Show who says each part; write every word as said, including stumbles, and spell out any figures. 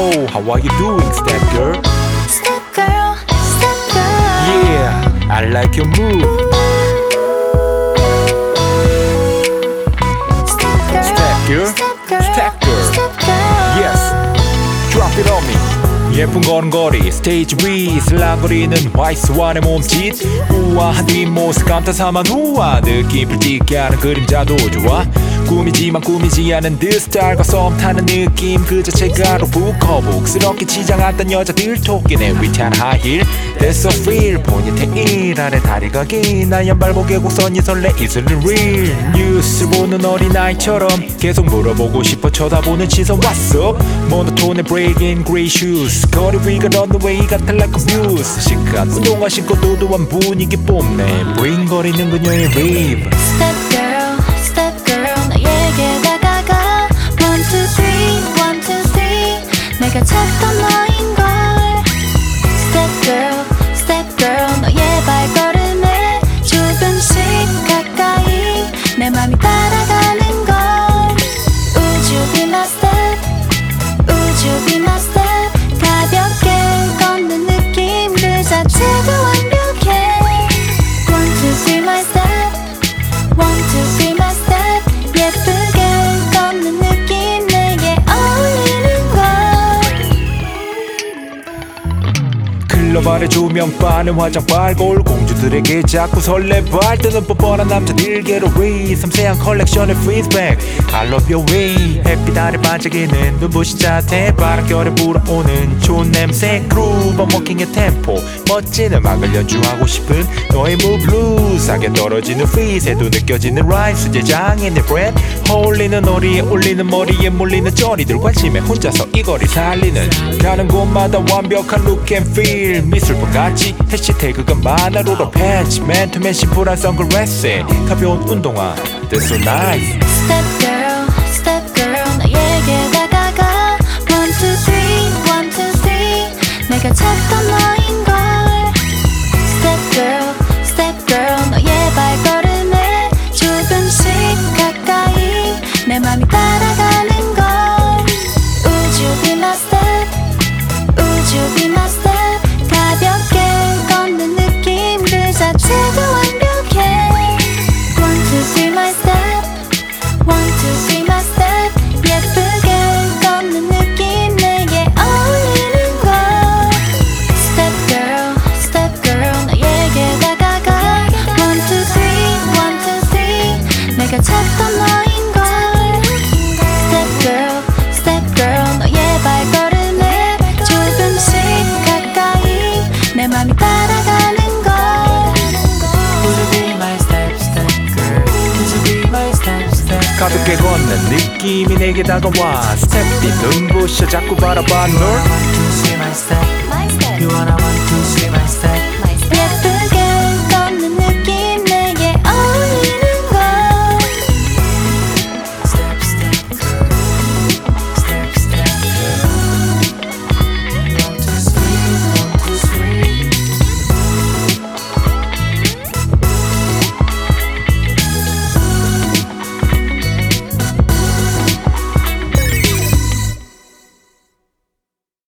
Speaker 1: So how are you doing, step girl?
Speaker 2: Step girl, step girl.
Speaker 1: Yeah, I like your move.
Speaker 2: Step girl,
Speaker 1: Step girl,
Speaker 2: step girl,
Speaker 1: step girl.
Speaker 2: step girl.
Speaker 1: Yes, drop it on me. 예쁜 걸음걸이 스테이지 위 슬랑거리는 와이스완의 몸짓 우아한 뒷모습 감탄사만 우아 느낌을 띠게 하는 그림자도 좋아 꿈이지만 꿈이지 않은 듯 스타일과 썸 타는 느낌 그 자체가 로북커북스럽게 치장했던 여자들 토끼네 위태한 하이힐 That's so real 포니테일 아래 다리가 긴 하얀 발목에 곡선이 설레 이슬은 real 뉴스 보는 어린아이처럼 계속 물어보고 싶어 쳐다보는 시선 What's up 모노톤의 breaking grey shoes 거리 위가 런웨이 같아 like a muse 시크한 운동화 신고 도도한 분위기 뽐내 브링거리는 그녀의 rave
Speaker 2: Step girl, step girl. 너에게 다가가 One two three, one two three. 내가 찾던 너인걸. Step girl, step girl. 너의 발걸음에 조금씩 가까이 내 맘이 따라가는걸. Would you be my step? Would you be my step? 가볍게 걷는 느낌 그 자체가 완벽해. One two three my step. One two three my step. 예쁘게 걷는 느낌 내게 어울리는걸.
Speaker 1: 클럽 아래 조명반에 화장발 골 공주들에게 자꾸 설레발 뜨는 뻔뻔한 남자들게로 위 섬세한 컬렉션의 피드백 I love your way 햇빛 아래 반짝이는 눈부신 자태 바람결에 불어오는 좋은 냄새 그루브 워킹의 템포 멋진 음악을 연주하고 싶은 너의 move loose 하게 떨어지는 feet에도 느껴지는 rhyme 수제장인의 breath 홀리는 허리에 올리는 머리에 몰리는 쩌리들 관심에 혼자서 이 거리 살리는 가는 곳마다 완벽한 look and feel 미술법같이 해시태그가 많아 롤러 팬츠 맨투맨 심플한 선글라스에 가벼운 운동화 That's so nice
Speaker 2: Step girl, step girl. 너에게 다가가 One two three, one two three. 내가 찾던 너인걸. Step girl, step girl. 너의 발걸음에 조금씩 가까이 내 맘이 따라가는걸. Would you be my step? Would you be my step? 가볍게 걷는 느낌 그 자체가 완벽해. One two three my step. One two three my step. 예쁘게 걷는 느낌 내게 어울리는걸. Step girl, step girl. 너에게 다가가 One two three, one two three. 내가 찾던 너인걸. Step girl, step girl. 너의 발걸음에 조금씩 가까이 내 맘이 따라가는걸.
Speaker 3: Would you be my step, step girl? Would you be my step, step girl?
Speaker 1: 가볍게 걷는 느낌이 내게 다가와 스텝 뒤 눈부셔 자꾸 바라봐 널
Speaker 3: One, two, three, my step.
Speaker 2: My step.
Speaker 3: You wanna one, two, three, my step.